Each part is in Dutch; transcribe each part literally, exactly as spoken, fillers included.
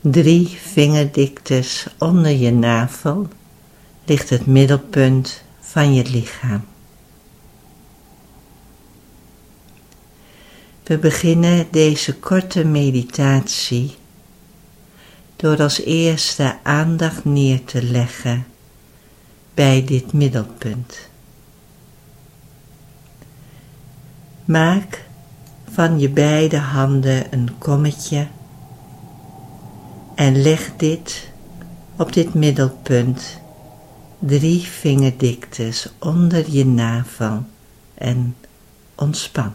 Drie vingerdiktes onder je navel ligt het middelpunt van je lichaam. We beginnen deze korte meditatie door als eerste aandacht neer te leggen bij dit middelpunt. Maak van je beide handen een kommetje en leg dit op dit middelpunt drie vingerdiktes onder je navel en ontspan.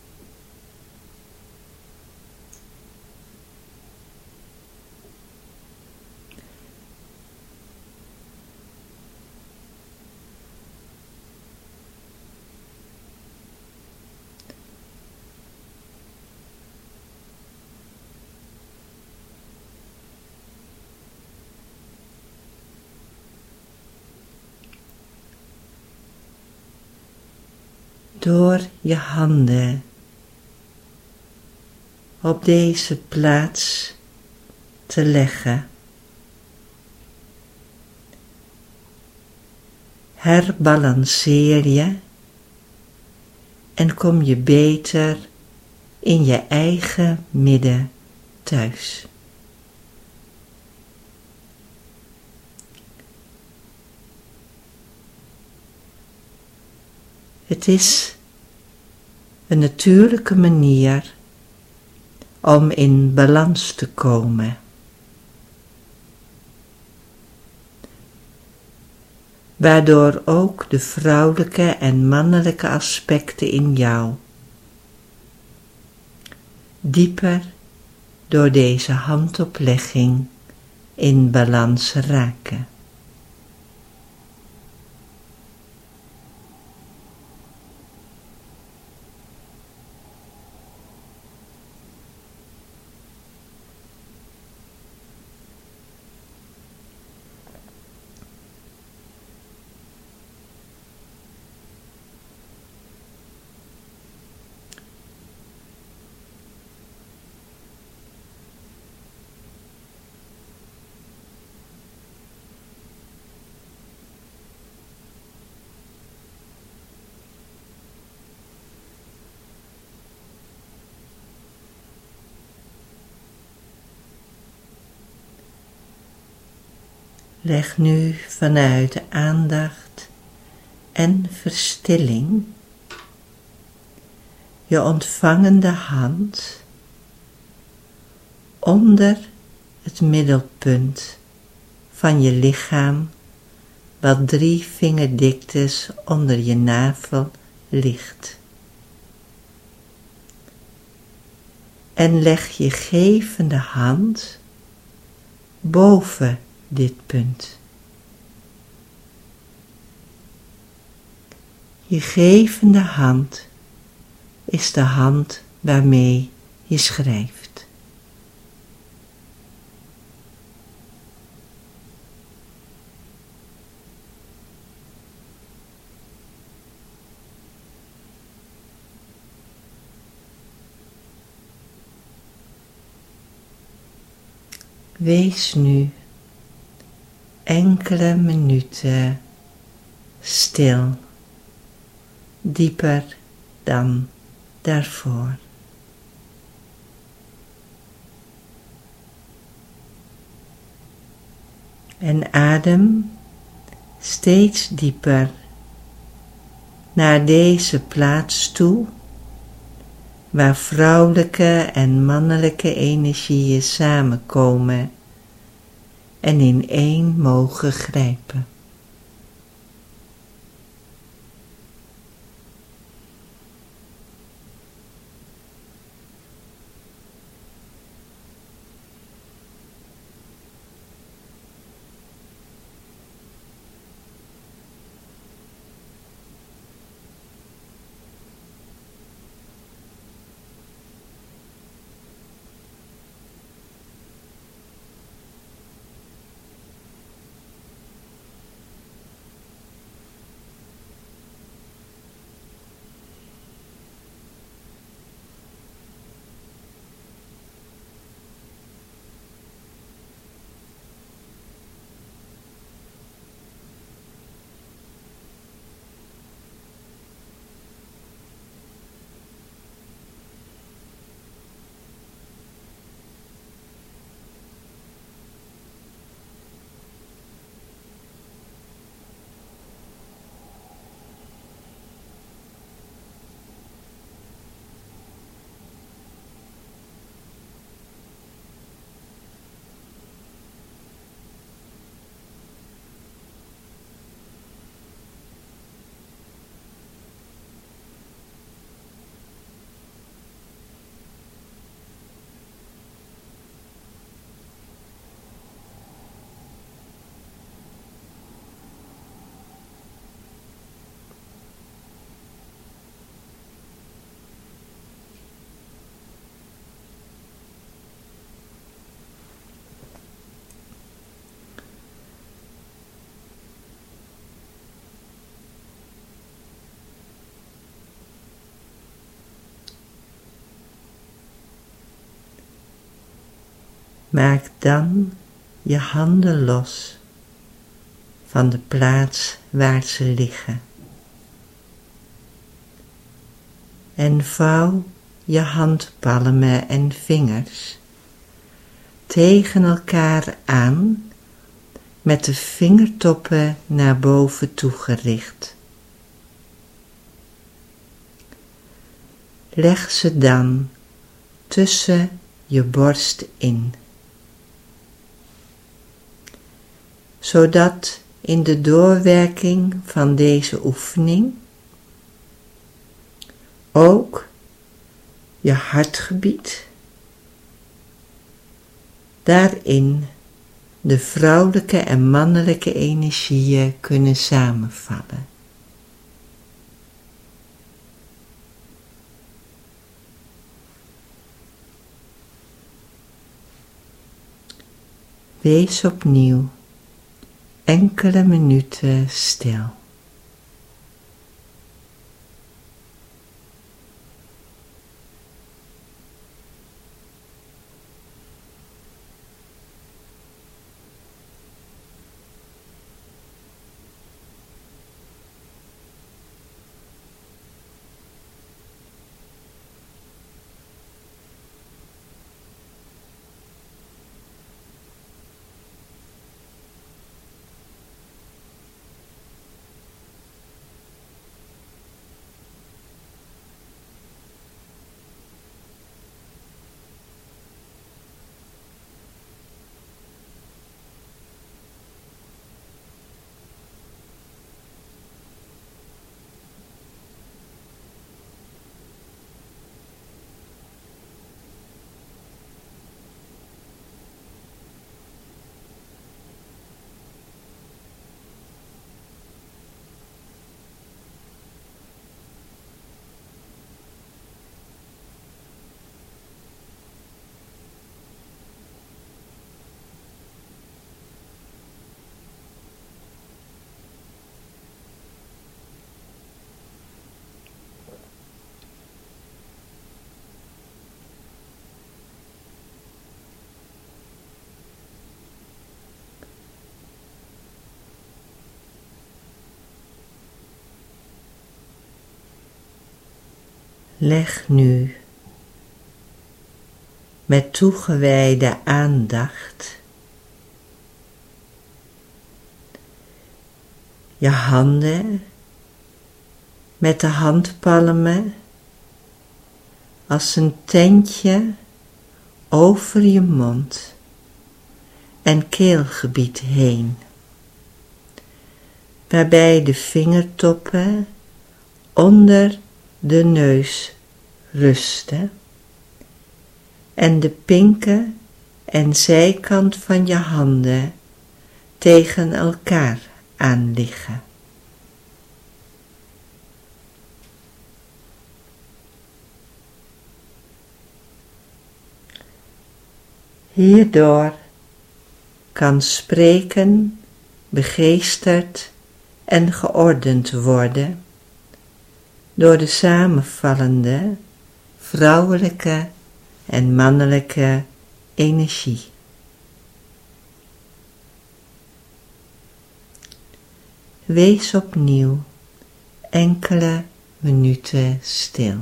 Door je handen op deze plaats te leggen, herbalanceer je en kom je beter in je eigen midden thuis. Het is een natuurlijke manier om in balans te komen. Waardoor ook de vrouwelijke en mannelijke aspecten in jou dieper door deze handoplegging in balans raken. Leg nu vanuit aandacht en verstilling je ontvangende hand onder het middelpunt van je lichaam, wat drie vingerdiktes onder je navel ligt. En leg je gevende hand boven dit punt. Je gevende hand is de hand waarmee je schrijft. Wees nu enkele minuten stil, dieper dan daarvoor. En adem steeds dieper naar deze plaats toe, waar vrouwelijke en mannelijke energieën samenkomen en in één mogen grijpen. Maak dan je handen los van de plaats waar ze liggen. En vouw je handpalmen en vingers tegen elkaar aan met de vingertoppen naar boven toe gericht. Leg ze dan tussen je borst in, zodat in de doorwerking van deze oefening ook je hartgebied, daarin de vrouwelijke en mannelijke energieën kunnen samenvallen. Wees opnieuw enkele minuten stil. Leg nu met toegewijde aandacht je handen met de handpalmen als een tentje over je mond en keelgebied heen, waarbij de vingertoppen onder de neus rusten en de pinken en zijkant van je handen tegen elkaar aan liggen. Hierdoor kan spreken begeesterd en geordend worden door de samenvallende vrouwelijke en mannelijke energie. Wees opnieuw enkele minuten stil.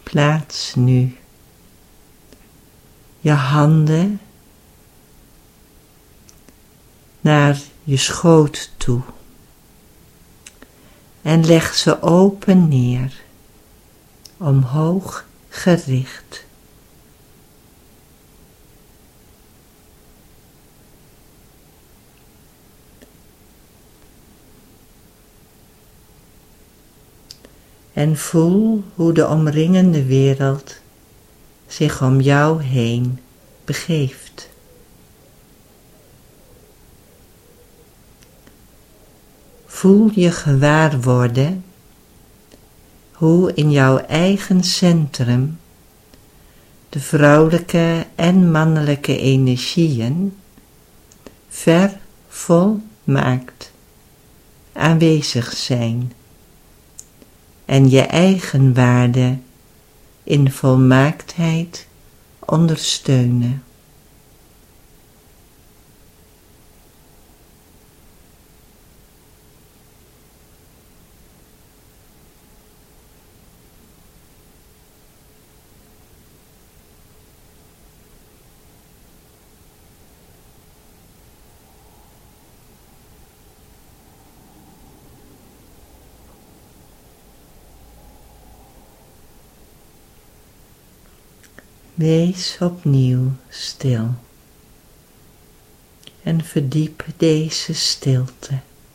Plaats nu je handen naar je schoot toe en leg ze open neer, omhoog gericht. En voel hoe de omringende wereld zich om jou heen begeeft. Voel je gewaar worden hoe in jouw eigen centrum de vrouwelijke en mannelijke energieën ver volmaakt aanwezig zijn en je eigen waarde in volmaaktheid ondersteunen. Wees opnieuw stil en verdiep deze stilte.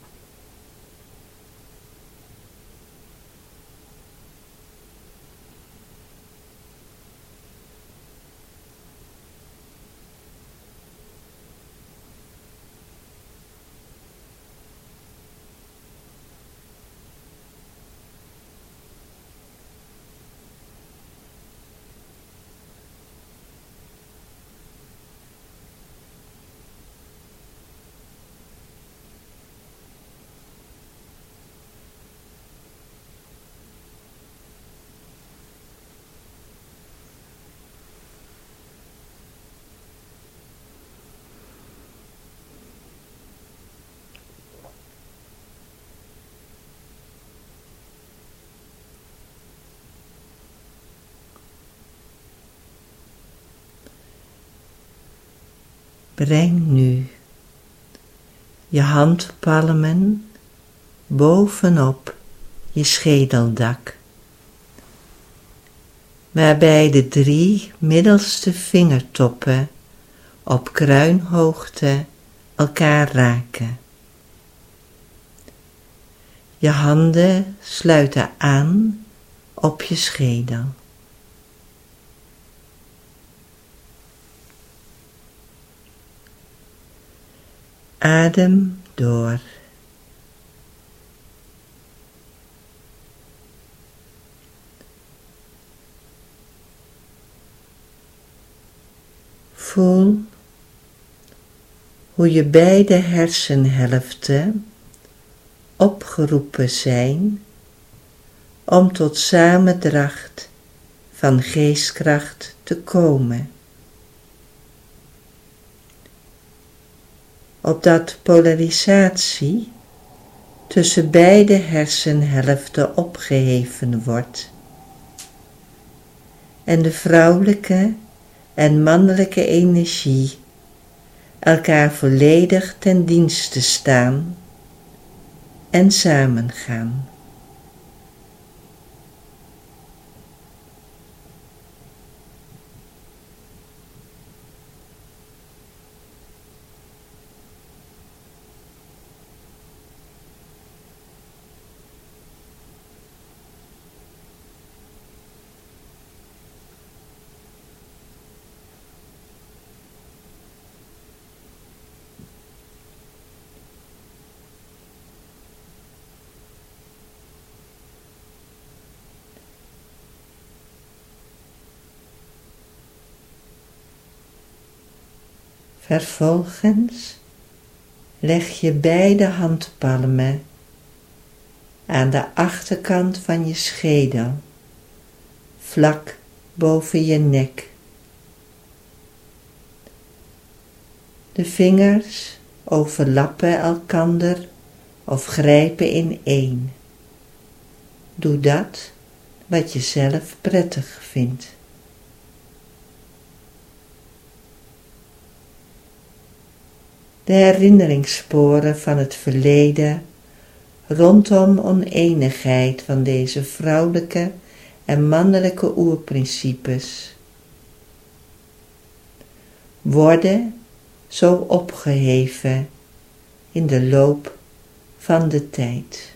Breng nu je handpalmen bovenop je schedeldak, waarbij de drie middelste vingertoppen op kruinhoogte elkaar raken. Je handen sluiten aan op je schedel. Adem door. Voel hoe je beide hersenhelften opgeroepen zijn om tot samendracht van geestkracht te komen. Opdat polarisatie tussen beide hersenhelften opgeheven wordt en de vrouwelijke en mannelijke energie elkaar volledig ten dienste staan en samengaan. Vervolgens leg je beide handpalmen aan de achterkant van je schedel, vlak boven je nek. De vingers overlappen elkander of grijpen ineen. Doe dat wat je zelf prettig vindt. De herinneringssporen van het verleden rondom oneenigheid van deze vrouwelijke en mannelijke oerprincipes worden zo opgeheven in de loop van de tijd.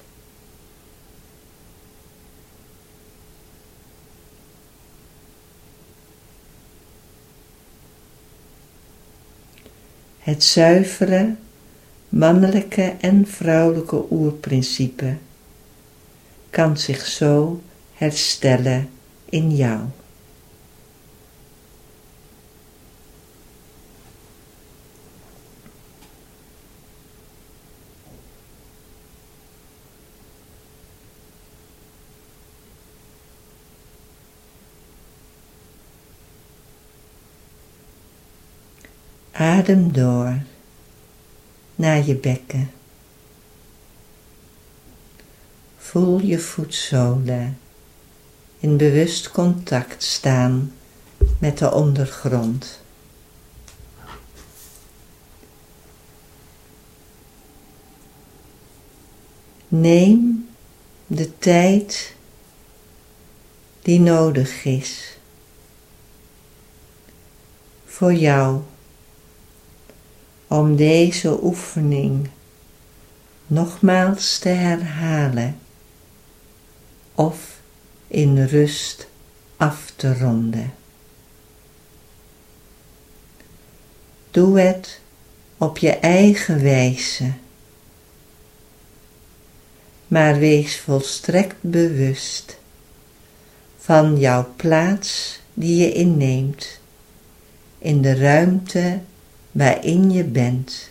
Het zuivere, mannelijke en vrouwelijke oerprincipe kan zich zo herstellen in jou. Adem door naar je bekken. Voel je voetzolen in bewust contact staan met de ondergrond. Neem de tijd die nodig is voor jou om deze oefening nogmaals te herhalen of in rust af te ronden. Doe het op je eigen wijze, maar wees volstrekt bewust van jouw plaats die je inneemt in de ruimte waarin je bent,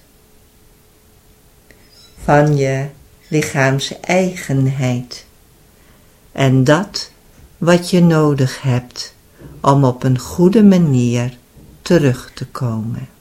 van je lichaams-eigenheid en dat wat je nodig hebt om op een goede manier terug te komen.